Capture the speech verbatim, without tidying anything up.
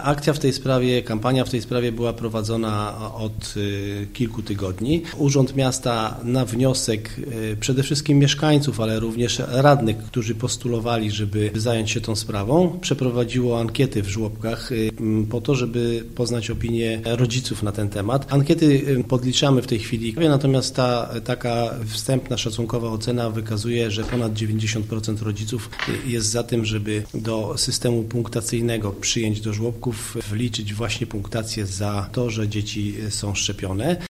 Akcja w tej sprawie, kampania w tej sprawie była prowadzona od kilku tygodni. Urząd Miasta na wniosek przede wszystkim mieszkańców, ale również radnych, którzy postulowali, żeby zająć się tą sprawą, przeprowadziło ankiety w żłobkach po to, żeby poznać opinię rodziców na ten temat. Ankiety podliczamy w tej chwili, natomiast ta taka wstępna, szacunkowa ocena wykazuje, że ponad dziewięćdziesiąt procent rodziców jest za tym, żeby do systemu punktacyjnego przyjęć do żłobków wliczyć właśnie punktację za to, że dzieci są szczepione.